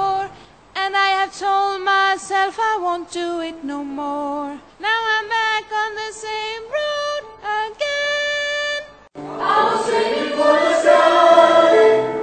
before, and I have told myself I won't do it no more. Now I'm back on the same road again. I was aiming for the sky.